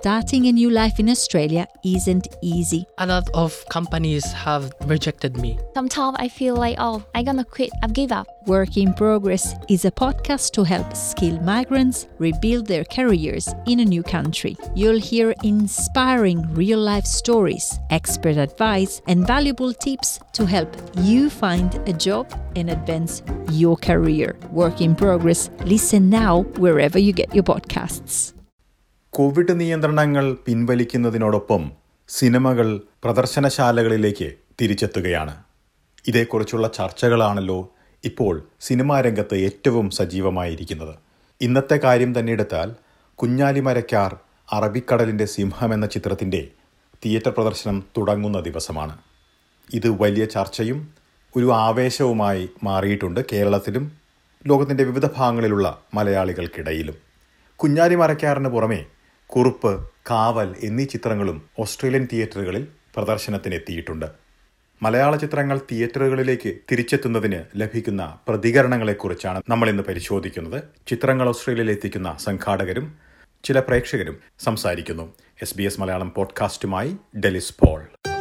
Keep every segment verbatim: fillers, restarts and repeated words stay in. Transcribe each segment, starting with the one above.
starting a new life in Australia isn't easy. A lot of companies have rejected me. Sometimes I feel like, oh, I'm gonna quit, I've give up. Work in Progress is a podcast to help skilled migrants rebuild their careers in a new country. You'll hear inspiring real-life stories, expert advice, and valuable tips to help you find a job and advance your career. Work in Progress. Listen now wherever you get your podcasts. Covid നിയന്ത്രണങ്ങൾ പിൻവലിക്കുന്നതിനോടൊപ്പം സിനിമകൾ പ്രദർശനശാലകളിലേക്ക് തിരിച്ചെത്തുകയാണ്. ഇതേക്കുറിച്ചുള്ള ചർച്ചകളാണല്ലോ ഇപ്പോൾ cinema രംഗത്ത് ഏറ്റവും സജീവമായിരിക്കുന്നത്. ഇന്നത്തെ കാര്യം തന്നെ എടുത്താൽ കുഞ്ഞാലിമരയ്ക്കാർ അറബിക്കടലിൻ്റെ സിംഹം എന്ന ചിത്രത്തിൻ്റെ തിയേറ്റർ പ്രദർശനം തുടങ്ങുന്ന ദിവസമാണ്. ഇത് വലിയ ചർച്ചയും ഒരു ആവേശവുമായി മാറിയിട്ടുണ്ട് കേരളത്തിലും ലോകത്തിൻ്റെ വിവിധ ഭാഗങ്ങളിലുള്ള മലയാളികൾക്കിടയിലും. കുഞ്ഞാലിമരയ്ക്കാറിന് പുറമെ കുറുപ്പ്, കാവൽ എന്നീ ചിത്രങ്ങളും ഓസ്ട്രേലിയൻ തിയേറ്ററുകളിൽ പ്രദർശനത്തിനെത്തിയിട്ടുണ്ട്. മലയാള ചിത്രങ്ങൾ തിയേറ്ററുകളിലേക്ക് തിരിച്ചെത്തുന്നതിന് ലഭിക്കുന്ന പ്രതികരണങ്ങളെക്കുറിച്ചാണ് നമ്മളിന്ന് പരിശോധിക്കുന്നത്. ചിത്രങ്ങൾ ഓസ്ട്രേലിയയിൽ എത്തിക്കുന്ന സംഘാടകരും ചില പ്രേക്ഷകരും സംസാരിക്കുന്നു. എസ് ബി എസ് മലയാളം പോഡ്കാസ്റ്റുമായി ഡെലിസ് പോൾ.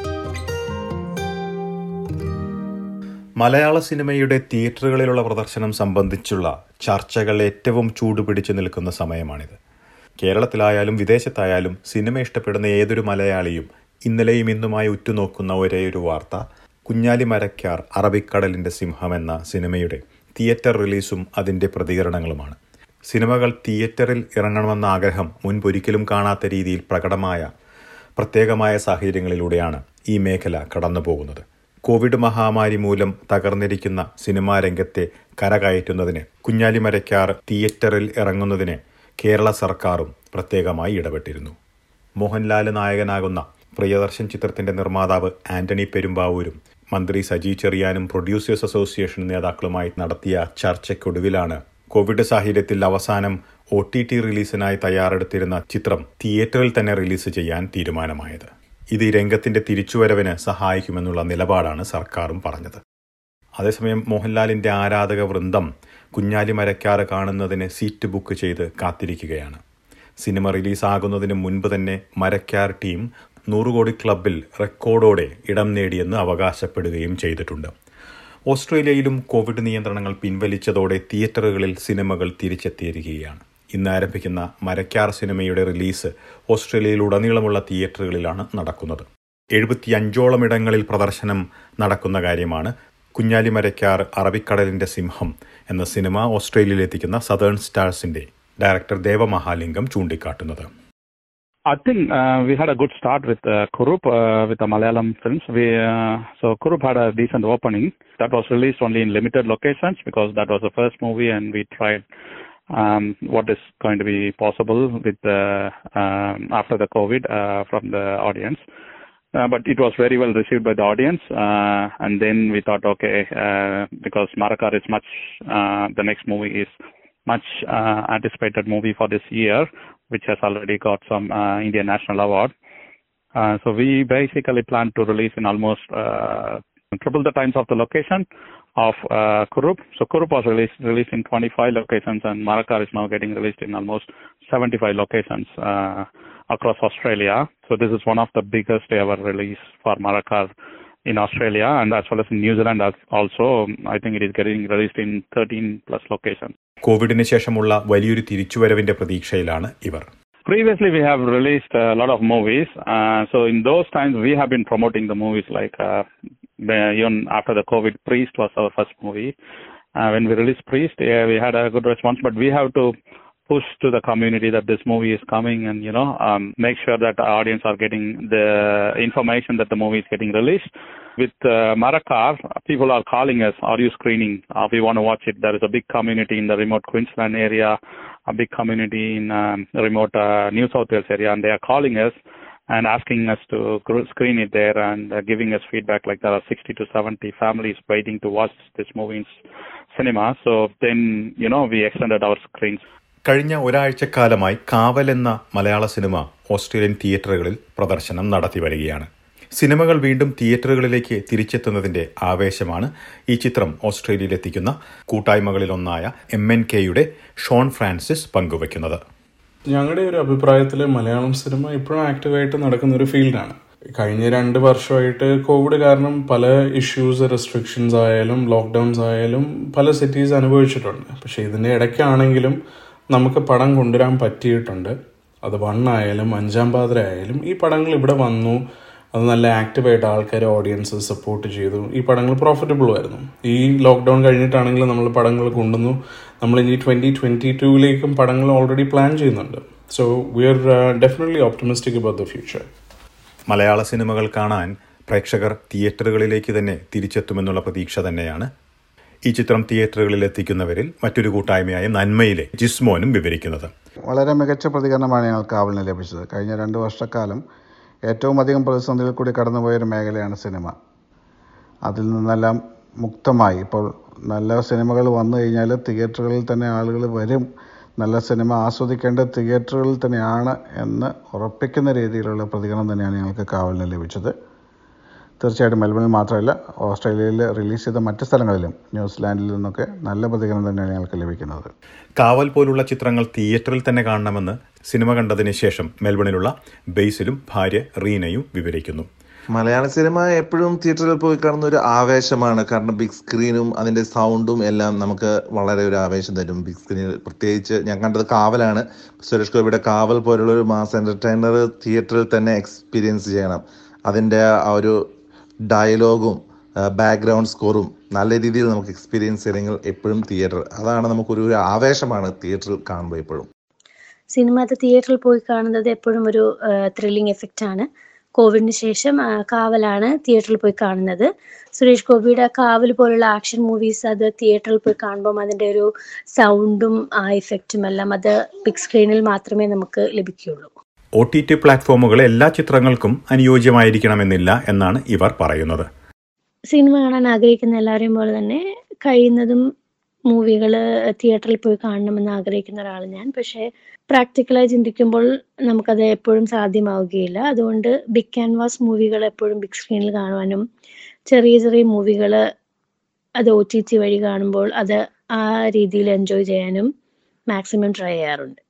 മലയാള സിനിമയുടെ തിയേറ്ററുകളിലുള്ള പ്രദർശനം സംബന്ധിച്ചുള്ള ചർച്ചകൾ ഏറ്റവും ചൂടുപിടിച്ചു നിൽക്കുന്ന സമയമാണിത്. കേരളത്തിലായാലും വിദേശത്തായാലും സിനിമ ഇഷ്ടപ്പെടുന്ന ഏതൊരു മലയാളിയും ഇന്നലെയും ഇന്നുമായി ഉറ്റുനോക്കുന്ന ഒരേയൊരു വാർത്ത കുഞ്ഞാലിമരയ്ക്കാർ അറബിക്കടലിൻ്റെ സിംഹം എന്ന സിനിമയുടെ തിയേറ്റർ റിലീസും അതിൻ്റെ പ്രതികരണങ്ങളുമാണ്. സിനിമകൾ തിയേറ്ററിൽ ഇറങ്ങണമെന്ന ആഗ്രഹം മുൻപൊരിക്കലും കാണാത്ത രീതിയിൽ പ്രകടമായ പ്രത്യേകമായ സാഹചര്യങ്ങളിലൂടെയാണ് ഈ മേഖല കടന്നു പോകുന്നത്. കോവിഡ് മഹാമാരി മൂലം തകർന്നിരിക്കുന്ന സിനിമാ രംഗത്തെ കരകയറ്റുന്നതിന് കുഞ്ഞാലിമരയ്ക്കാർ തിയേറ്ററിൽ ഇറങ്ങുന്നതിന് കേരള സർക്കാരും പ്രത്യേകമായി ഇടപെട്ടിരുന്നു. മോഹൻലാൽ നായകനാകുന്ന പ്രിയദർശൻ ചിത്രത്തിന്റെ നിർമ്മാതാവ് ആന്റണി പെരുമ്പാവൂരും മന്ത്രി സജി ചെറിയാനും പ്രൊഡ്യൂസേഴ്സ് അസോസിയേഷൻ നേതാക്കളുമായി നടത്തിയ ചർച്ചയ്ക്കൊടുവിലാണ് കോവിഡ് സാഹചര്യത്തിൽ അവസാനം ഒ ടി ടി റിലീസിനായി തയ്യാറെടുത്തിരുന്ന ചിത്രം തിയേറ്ററിൽ തന്നെ റിലീസ് ചെയ്യാൻ തീരുമാനമായത്. ഇത് ഈ രംഗത്തിന്റെ തിരിച്ചുവരവിന് സഹായിക്കുമെന്നുള്ള നിലപാടാണ് സർക്കാരും പറഞ്ഞത്. അതേസമയം മോഹൻലാലിന്റെ ആരാധക വൃന്ദം കുഞ്ഞാലിമരയ്ക്കാർ കാണുന്നതിന് സീറ്റ് ബുക്ക് ചെയ്ത് കാത്തിരിക്കുകയാണ്. സിനിമ റിലീസാകുന്നതിന് മുൻപ് തന്നെ മരയ്ക്കാർ ടീം നൂറുകോടി ക്ലബിൽ റെക്കോർഡോടെ ഇടം നേടിയെന്ന് അവകാശപ്പെടുകയും ചെയ്തിട്ടുണ്ട്. ഓസ്ട്രേലിയയിലും കോവിഡ് നിയന്ത്രണങ്ങൾ പിൻവലിച്ചതോടെ തിയേറ്ററുകളിൽ സിനിമകൾ തിരിച്ചെത്തിയിരിക്കുകയാണ്. ഇന്ന് ആരംഭിക്കുന്ന മരയ്ക്കാർ സിനിമയുടെ റിലീസ് ഓസ്ട്രേലിയയിലുടനീളമുള്ള തിയേറ്ററുകളിലാണ് നടക്കുന്നത്. എഴുപത്തിയഞ്ചോളം ഇടങ്ങളിൽ പ്രദർശനം നടക്കുന്ന കാര്യമാണ് കുഞ്ഞാലിമരയ്ക്കാർ അറബിക്കടലിൻ്റെ സിംഹം എന്ന സിനിമ ഓസ്ട്രേലിയയിലെത്തിക്കുന്ന സദേൺ സ്റ്റാർസിന്റെ ഡയറക്ടർ ദേവമഹാലിംഗം ചൂണ്ടിക്കാട്ടുന്നത്. I think uh, we had a good start with uh, Kurup, uh, with the Malayalam films. We uh, so Kurup had a decent opening. That was released only in limited locations because that was the first movie, and we tried um, what is going to be possible with the um, after the COVID uh, from the audience. Uh, but it was very well received by the audience, uh, and then we thought, okay, uh, because Marakkar is much, uh, the next movie is much uh, anticipated movie for this year, which has already got some uh, Indian National Award. Uh, so we basically plan to release in almost uh, triple the times of the location of uh, Kurup. So Kurup was released released in twenty-five locations, and Marakkar is now getting released in almost seventy-five locations uh, across Australia. So this is one of the biggest ever release for Marakkar in Australia, and as well as in New Zealand also. I think it is getting released in thirteen plus locations. കോവിഡിന് ശേഷമുള്ള വലിയൊരു തിരിച്ചുവരവിന്റെ പ്രതീക്ഷയിലാണ് ഇവർ. Previously, we have released a lot of movies. Uh, so in those times, we have been promoting the movies like uh, even after the COVID, Priest was our first movie. Uh, when we released Priest, yeah, we had a good response, but we have to push to the community that this movie is coming, and you know, um, make sure that the audience are getting the information that the movie is getting released. With uh, Marakkar, people are calling us, are you screening? Uh, we want to watch it. There is a big community in the remote Queensland area, a big community in um, remote uh, New South Wales area, and they are calling us and asking us to screen it there, and uh, giving us feedback like there are sixty to seventy families waiting to watch this movie in cinema. So then, you know, we extended our screens. കഴിഞ്ഞ ഒരാഴ്ചക്കാലമായി കാവൽ എന്ന മലയാള cinema Australian തിയേറ്ററുകളിൽ പ്രദർശനം നടത്തി വരികയാണ്. സിനിമകൾ വീണ്ടും തിയേറ്ററുകളിലേക്ക് തിരിച്ചെത്തുന്നതിന്റെ ആവേശമാണ് ഈ ചിത്രം ഓസ്ട്രേലിയയിലെത്തിക്കുന്ന കൂട്ടായ്മകളിലൊന്നായ എം എൻ കെയുടെ ഷോൺ ഫ്രാൻസിസ് പങ്കുവയ്ക്കുന്നത്. ഞങ്ങളുടെ ഒരു അഭിപ്രായത്തിൽ മലയാളം സിനിമ ഇപ്പോഴും ആക്റ്റീവായിട്ട് നടക്കുന്ന ഒരു ഫീൽഡാണ്. കഴിഞ്ഞ രണ്ട് വർഷമായിട്ട് കോവിഡ് കാരണം പല ഇഷ്യൂസ്, റെസ്ട്രിക്ഷൻസ് ആയാലും ലോക്ക്ഡൗൺസ് ആയാലും പല സിറ്റീസ് അനുഭവിച്ചിട്ടുണ്ട്. പക്ഷെ ഇതിൻ്റെ ഇടയ്ക്കാണെങ്കിലും നമുക്ക് പടം കൊണ്ടുവരാൻ പറ്റിയിട്ടുണ്ട്. അത് വൺ ആയാലും അഞ്ചാം പാതിര ആയാലും ഈ പടങ്ങൾ ഇവിടെ വന്നു, അത് നല്ല ആക്റ്റീവായിട്ട് ആൾക്കാർ ഓഡിയൻസ് സപ്പോർട്ട് ചെയ്തു. ഈ പടങ്ങൾ പ്രോഫിറ്റബിൾ ആയിരുന്നു. ഈ ലോക്ക്ഡൗൺ കഴിഞ്ഞിട്ടാണെങ്കിലും നമ്മൾ പടങ്ങൾ കൊണ്ടുവന്നു. നമ്മൾ ഇനി ട്വൻറ്റി ട്വൻറ്റി ടൂവിലേക്കും പടങ്ങൾ ഓൾറെഡി പ്ലാൻ ചെയ്യുന്നുണ്ട്. So we are definitely optimistic about the future. മലയാള സിനിമകൾ കാണാൻ പ്രേക്ഷകർ തിയേറ്ററുകളിലേക്ക് തന്നെ തിരിച്ചെത്തുമെന്നുള്ള പ്രതീക്ഷ തന്നെയാണ് ഈ ചിത്രം തിയേറ്ററുകളിൽ എത്തിക്കുന്നവരിൽ മറ്റൊരു കൂട്ടായ്മയായ നന്മയിലെ ജിസ്മോനും വിവരിക്കുന്നത്. വളരെ മികച്ച പ്രതികരണമാണ് ഞങ്ങൾക്ക് കാവലിന് ലഭിച്ചത്. കഴിഞ്ഞ രണ്ട് വർഷക്കാലം ഏറ്റവും അധികം പ്രതിസന്ധികൾ കൂടി കടന്നുപോയൊരു മേഖലയാണ് സിനിമ. അതിൽ നിന്നെല്ലാം മുക്തമായി ഇപ്പോൾ നല്ല സിനിമകൾ വന്നു കഴിഞ്ഞാൽ തിയേറ്ററുകളിൽ തന്നെ ആളുകൾ വരും, നല്ല സിനിമ ആസ്വദിക്കേണ്ട തിയേറ്ററുകളിൽ തന്നെയാണ് എന്ന് ഉറപ്പിക്കുന്ന രീതിയിലുള്ള പ്രതികരണം തന്നെയാണ് ഞങ്ങൾക്ക് കാവലിന് ലഭിച്ചത്. തീർച്ചയായിട്ടും മെൽബണിൽ മാത്രമല്ല, ഓസ്ട്രേലിയയിൽ റിലീസ് ചെയ്ത മറ്റ് സ്ഥലങ്ങളിലും ന്യൂസിലാൻഡിൽ നിന്നൊക്കെ നല്ല പ്രതികരണം തന്നെയാണ് ഞങ്ങൾക്ക് ലഭിക്കുന്നത്. കാവൽ പോലുള്ള ചിത്രങ്ങൾ തിയേറ്ററിൽ തന്നെ കാണണമെന്ന് സിനിമ കണ്ടതിന് ശേഷം മെൽബണിലുള്ള ബേസിലും ഭാര്യ റീനയും വിവരിക്കുന്നു. മലയാള സിനിമ എപ്പോഴും തിയേറ്ററിൽ പോയി കാണുന്ന ഒരു ആവേശമാണ്. കാരണം ബിഗ് സ്ക്രീനും അതിൻ്റെ സൗണ്ടും എല്ലാം നമുക്ക് വളരെ ഒരു ആവേശം തരും. ബിഗ് സ്ക്രീനിൽ പ്രത്യേകിച്ച് ഞാൻ കണ്ടത് കാവലാണ്. സുരേഷ് ഗോപിയുടെ കാവൽ പോലുള്ള ഒരു മാസ് എൻ്റർടൈനർ തിയേറ്ററിൽ തന്നെ എക്സ്പീരിയൻസ് ചെയ്യണം. അതിൻ്റെ ആ ഒരു ഡയലോഗും ബാക്ക്ഗ്രൗണ്ട് സ്കോറും നല്ല രീതിയിൽ നമുക്ക് എക്സ്പീരിയൻസ് ചെയ്യണമെങ്കിൽ എപ്പോഴും തിയേറ്റർ, അതാണ് നമുക്കൊരു ഒരു ആവേശമാണ് തിയേറ്ററിൽ കാണുമ്പോൾ. എപ്പോഴും സിനിമ അത് തിയേറ്ററിൽ പോയി കാണുന്നത് എപ്പോഴും ഒരു ത്രില്ലിംഗ് എഫക്റ്റ് ആണ്. കോവിഡിന് ശേഷം കാവലാണ് തിയേറ്ററിൽ പോയി കാണുന്നത്. സുരേഷ് ഗോപിയുടെ കാവൽ പോലുള്ള ആക്ഷൻ മൂവീസ് അത് തിയേറ്ററിൽ പോയി കാണുമ്പം അതിൻ്റെ ഒരു സൗണ്ടും ആ ഇഫക്റ്റും എല്ലാം അത് ബിഗ് സ്ക്രീനിൽ മാത്രമേ നമുക്ക് ലഭിക്കുകയുള്ളൂ. ഒ ടി ടി പ്ലാറ്റ്ഫോമുകൾ എല്ലാ ചിത്രങ്ങൾക്കും അനുയോജ്യമായിരിക്കണമെന്നില്ല എന്നാണ് ഇവർ പറയുന്നത്. സിനിമ കാണാൻ ആഗ്രഹിക്കുന്ന എല്ലാവരെയും പോലെ തന്നെ കഴിയുന്നതും മൂവികൾ തിയേറ്ററിൽ പോയി കാണണമെന്ന് ആഗ്രഹിക്കുന്ന ഒരാൾ ഞാൻ. പക്ഷേ പ്രാക്ടിക്കലായി ചിന്തിക്കുമ്പോൾ നമുക്കത് എപ്പോഴും സാധ്യമാവുകയില്ല. അതുകൊണ്ട് ബിഗ് ക്യാൻവാസ് മൂവികൾ എപ്പോഴും ബിഗ് സ്ക്രീനിൽ കാണുവാനും ചെറിയ ചെറിയ മൂവികൾ അത് ഒ ടി ടി വഴി കാണുമ്പോൾ അത് ആ രീതിയിൽ എൻജോയ് ചെയ്യാനും മാക്സിമം ട്രൈ ചെയ്യാറുണ്ട്.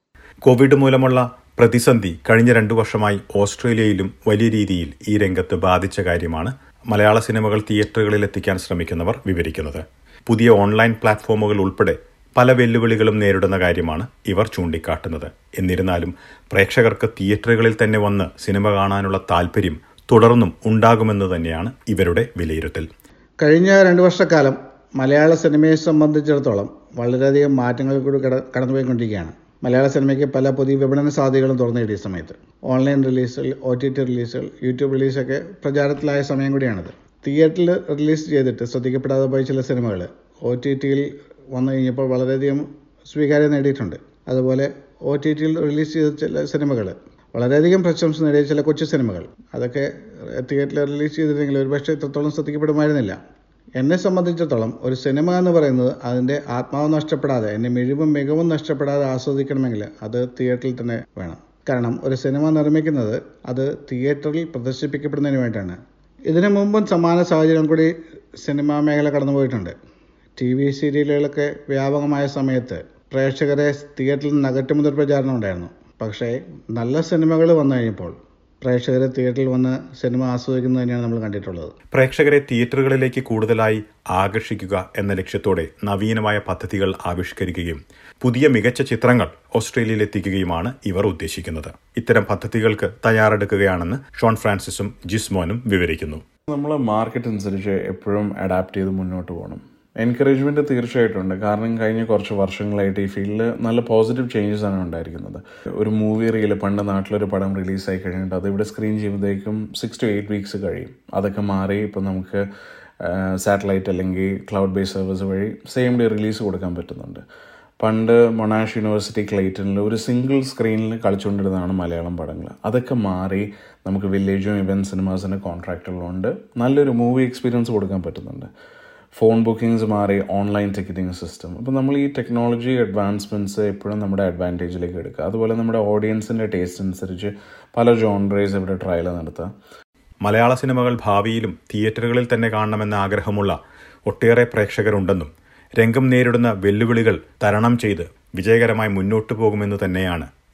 കോവിഡ് മൂലമുള്ള പ്രതിസന്ധി കഴിഞ്ഞ രണ്ടു വർഷമായി ഓസ്ട്രേലിയയിലും വലിയ രീതിയിൽ ഈ രംഗത്ത് ബാധിച്ച കാര്യമാണ് മലയാള സിനിമകൾ തിയേറ്ററുകളിൽ എത്തിക്കാൻ ശ്രമിക്കുന്നവർ വിവരിക്കുന്നത്. പുതിയ ഓൺലൈൻ പ്ലാറ്റ്ഫോമുകൾ ഉൾപ്പെടെ പല വെല്ലുവിളികളും നേരിടുന്ന കാര്യമാണ് ഇവർ ചൂണ്ടിക്കാട്ടുന്നത്. എന്നിരുന്നാലും പ്രേക്ഷകർക്ക് തിയേറ്ററുകളിൽ തന്നെ വന്ന് സിനിമ കാണാനുള്ള താല്പര്യം തുടർന്നും ഉണ്ടാകുമെന്ന് തന്നെയാണ് ഇവരുടെ വിലയിരുത്തൽ. കഴിഞ്ഞ രണ്ട് വർഷക്കാലം മലയാള സിനിമയെ സംബന്ധിച്ചിടത്തോളം വളരെയധികം മാറ്റങ്ങൾ കൂടി കട കടന്നുപോയിക്കൊണ്ടിരിക്കുകയാണ്. മലയാള സിനിമയ്ക്ക് പല പുതിയ വിപണന സാധ്യതകളും തുറന്നു കിട്ടിയ സമയത്ത് ഓൺലൈൻ റിലീസുകൾ, ഒ ടി ടി റിലീസുകൾ, യൂട്യൂബ് റിലീസൊക്കെ പ്രചാരത്തിലായ സമയം കൂടിയാണിത്. തിയേറ്ററിൽ റിലീസ് ചെയ്തിട്ട് ശ്രദ്ധിക്കപ്പെടാതെ പോയ ചില സിനിമകൾ ഒ ടി ടിയിൽ വന്നു കഴിഞ്ഞപ്പോൾ വളരെയധികം സ്വീകാര്യത നേടിയിട്ടുണ്ട്. അതുപോലെ ഒ ടി ടിയിൽ റിലീസ് ചെയ്ത ചില സിനിമകൾ വളരെയധികം പ്രശംസ നേടിയ ചില കൊച്ചു സിനിമകൾ അതൊക്കെ തിയേറ്ററിൽ റിലീസ് ചെയ്തിരുന്നെങ്കിൽ ഒരുപക്ഷെ ഇത്രത്തോളം ശ്രദ്ധിക്കപ്പെടുമായിരുന്നില്ല. എന്നെ സംബന്ധിച്ചിടത്തോളം ഒരു സിനിമ എന്ന് പറയുന്നത് അതിൻ്റെ ആത്മാവ് നഷ്ടപ്പെടാതെ, എൻ്റെ മിഴിവും മികവും നഷ്ടപ്പെടാതെ ആസ്വദിക്കണമെങ്കിൽ അത് തിയേറ്ററിൽ തന്നെ വേണം. കാരണം ഒരു സിനിമ നിർമ്മിക്കുന്നത് അത് തിയേറ്ററിൽ പ്രദർശിപ്പിക്കപ്പെടുന്നതിന് വേണ്ടിയാണ്. ഇതിനു മുമ്പും സമാന സാഹചര്യം കൂടി സിനിമാ മേഖല കടന്നുപോയിട്ടുണ്ട്. ടി വി സീരിയലുകളൊക്കെ വ്യാപകമായ സമയത്ത് പ്രേക്ഷകരെ തിയേറ്ററിൽ നിന്ന് അകറ്റുമുതൽ പ്രചാരണം ഉണ്ടായിരുന്നു. പക്ഷേ നല്ല സിനിമകൾ വന്നു കഴിഞ്ഞപ്പോൾ പ്രേക്ഷകരെ തിയേറ്ററിൽ വന്ന് സിനിമ ആസ്വദിക്കുന്നത് തന്നെയാണ് നമ്മൾ കണ്ടിട്ടുള്ളത്. പ്രേക്ഷകരെ തിയേറ്ററുകളിലേക്ക് കൂടുതലായി ആകർഷിക്കുക എന്ന ലക്ഷ്യത്തോടെ നവീനമായ പദ്ധതികൾ ആവിഷ്കരിക്കുകയും പുതിയ മികച്ച ചിത്രങ്ങൾ ഓസ്ട്രേലിയയിൽ എത്തിക്കുകയുമാണ് ഇവർ ഉദ്ദേശിക്കുന്നത്. ഇത്തരം പദ്ധതികൾക്ക് തയ്യാറെടുക്കുകയാണെന്ന് ഷോൺ ഫ്രാൻസിസും ജിസ്മോനും വിവരിക്കുന്നു. നമ്മൾ മാർക്കറ്റ് അനുസരിച്ച് എപ്പോഴും അഡാപ്റ്റ് ചെയ്ത് മുന്നോട്ട് പോകണം. എൻകറേജ്മെൻറ്റ് തീർച്ചയായിട്ടും ഉണ്ട്. കാരണം കഴിഞ്ഞ കുറച്ച് വർഷങ്ങളായിട്ട് ഈ ഫീൽഡിൽ നല്ല പോസിറ്റീവ് ചേഞ്ചസ് ആണ് ഉണ്ടായിരിക്കുന്നത്. ഒരു മൂവി റീൽ പണ്ട് നാട്ടിലൊരു പടം റിലീസായി കഴിഞ്ഞിട്ട് അത് ഇവിടെ സ്ക്രീൻ ചെയ്യുമ്പോഴേക്കും സിക്സ് ടു എയ്റ്റ് വീക്സ് കഴിയും. അതൊക്കെ മാറി ഇപ്പം നമുക്ക് സാറ്റലൈറ്റ് അല്ലെങ്കിൽ ക്ലൗഡ് ബേസ്ഡ് സർവീസ് വഴി സെയിം ഡേ റിലീസ് കൊടുക്കാൻ പറ്റുന്നുണ്ട്. പണ്ട് മൊണാഷ് യൂണിവേഴ്സിറ്റി ക്ലൈറ്റണിൽ ഒരു സിംഗിൾ സ്ക്രീനിൽ കളിച്ചുകൊണ്ടിരുന്നതാണ് മലയാളം പടങ്ങൾ. അതൊക്കെ മാറി നമുക്ക് വില്ലേജും ഇവൻറ്റ് സിനിമാസിൻ്റെ കോൺട്രാക്റ്റുകളുണ്ട്. നല്ലൊരു മൂവി എക്സ്പീരിയൻസ് കൊടുക്കാൻ പറ്റുന്നുണ്ട്. ഫോൺ ബുക്കിങ്സ് മാറി ഓൺലൈൻ ടിക്കറ്റിംഗ് സിസ്റ്റം. അപ്പോൾ നമ്മൾ ഈ ടെക്നോളജി അഡ്വാൻസ്മെൻറ്റ്സ് എപ്പോഴും നമ്മുടെ അഡ്വാൻറ്റേജിലേക്ക് എടുക്കുക. അതുപോലെ നമ്മുടെ ഓഡിയൻസിൻ്റെ ടേസ്റ്റ് അനുസരിച്ച് പല ജോൺറേസ് ഇവിടെ ട്രയൽ നടത്തുക. മലയാള സിനിമകൾ ഭാവിയിലും തിയേറ്ററുകളിൽ തന്നെ കാണണമെന്ന ആഗ്രഹമുള്ള ഒട്ടേറെ പ്രേക്ഷകരുണ്ടെന്നും രംഗം നേരിടുന്ന വെല്ലുവിളികൾ തരണം ചെയ്ത് വിജയകരമായി മുന്നോട്ടു പോകുമെന്ന് തന്നെയാണ്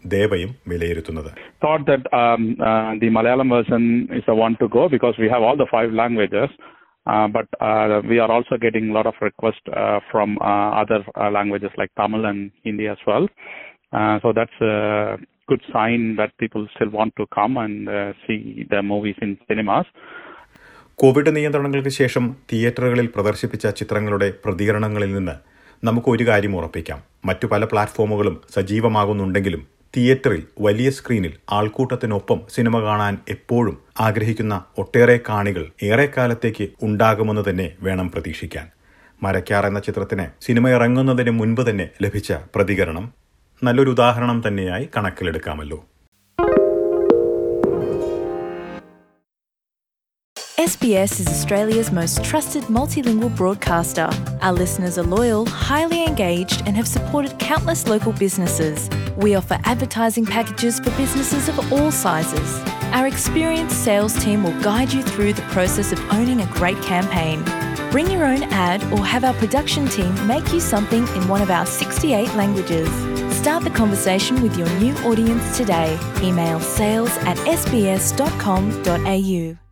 ദേവയും വിലയിരുത്തുന്നത്. Thought that um, uh, the Malayalam version is the one to go because we have all the five languages. Uh, but uh, we are also getting a lot of requests uh, from uh, other uh, languages like Tamil and Hindi as well. Uh, so that's a good sign that people still want to come and uh, see the movies in cinemas. Covid നിയന്ത്രണങ്ങൾക്ക് ശേഷം തിയേറ്ററുകളിൽ പ്രദർശിപ്പിച്ച ചിത്രങ്ങളുടെ പ്രതികരണങ്ങളിൽ നിന്ന് നമുക്ക് ഒരു കാര്യം ഉറപ്പിക്കാം. മറ്റു പല പ്ലാറ്റ്ഫോമുകളും സജീവമാകുന്നുണ്ടെങ്കിലും തിയേറ്ററിൽ വലിയ സ്ക്രീനിൽ ആൾക്കൂട്ടത്തിനൊപ്പം സിനിമ കാണാൻ എപ്പോഴും ആഗ്രഹിക്കുന്ന ഒട്ടേറെ കാണികൾ ഏറെക്കാലത്തേക്ക് ഉണ്ടാകുമെന്ന് തന്നെ വേണം പ്രതീക്ഷിക്കാൻ. മരക്കാർ എന്ന ചിത്രത്തിന് സിനിമ ഇറങ്ങുന്നതിന് മുൻപ് തന്നെ ലഭിച്ച പ്രതികരണം നല്ലൊരു ഉദാഹരണം തന്നെയായി കണക്കിലെടുക്കാമല്ലോ. S B S is Australia's most trusted multilingual broadcaster. Our listeners are loyal, highly engaged, and have supported countless local businesses. We offer advertising packages for businesses of all sizes. Our experienced sales team will guide you through the process of owning a great campaign. Bring your own ad or have our production team make you something in one of our sixty-eight languages. Start the conversation with your new audience today. Email sales at s b s dot com dot a u.